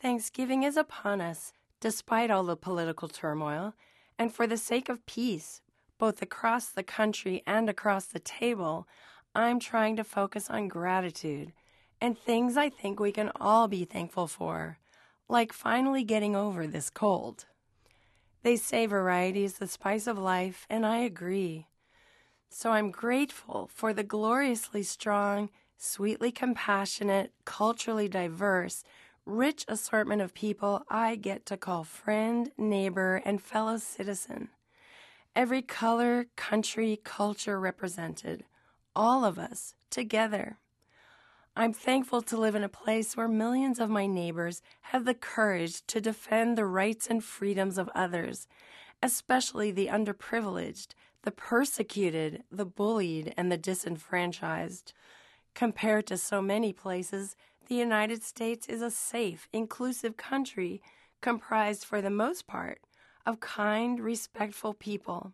Thanksgiving is upon us, despite all the political turmoil, and for the sake of peace, both across the country and across the table, I'm trying to focus on gratitude and things I think we can all be thankful for, like finally getting over this cold. They say variety is the spice of life, and I agree. So I'm grateful for the gloriously strong, sweetly compassionate, culturally diverse, rich assortment of people I get to call friend, neighbor, and fellow citizen. Every color, country, culture represented. All of us, together. I'm thankful to live in a place where millions of my neighbors have the courage to defend the rights and freedoms of others, especially the underprivileged, the persecuted, the bullied, and the disenfranchised. Compared to so many places, the United States is a safe, inclusive country comprised, for the most part, of kind, respectful people.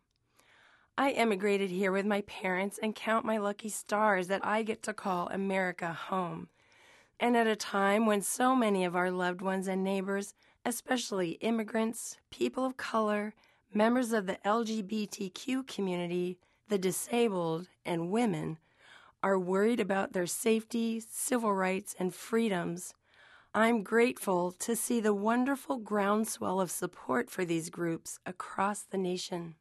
I emigrated here with my parents and count my lucky stars that I get to call America home. And at a time when so many of our loved ones and neighbors, especially immigrants, people of color, members of the LGBTQ community, the disabled, and women, are worried about their safety, civil rights, and freedoms, I'm grateful to see the wonderful groundswell of support for these groups across the nation.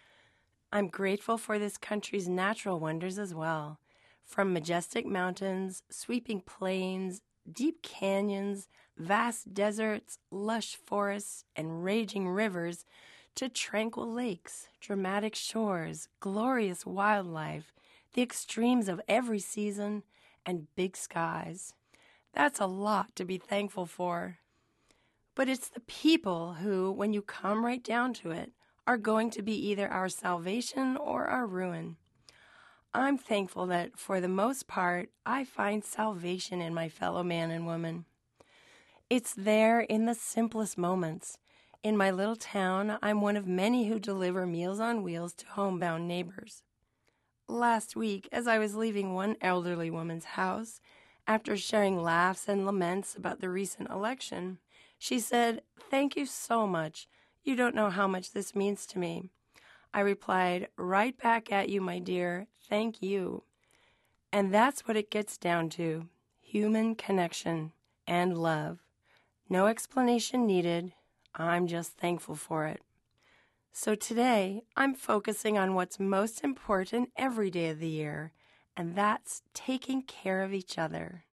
I'm grateful for this country's natural wonders as well, from majestic mountains, sweeping plains, deep canyons, vast deserts, lush forests, and raging rivers, to tranquil lakes, dramatic shores, glorious wildlife, the extremes of every season, and big skies. That's a lot to be thankful for. But it's the people who, when you come right down to it, are going to be either our salvation or our ruin. I'm thankful that, for the most part, I find salvation in my fellow man and woman. It's there in the simplest moments. In my little town, I'm one of many who deliver Meals on Wheels to homebound neighbors. Last week, as I was leaving one elderly woman's house, after sharing laughs and laments about the recent election, she said, "Thank you so much. You don't know how much this means to me." I replied, "Right back at you, my dear. Thank you." And that's what it gets down to: human connection and love. No explanation needed. I'm just thankful for it. So today, I'm focusing on what's most important every day of the year, and that's taking care of each other.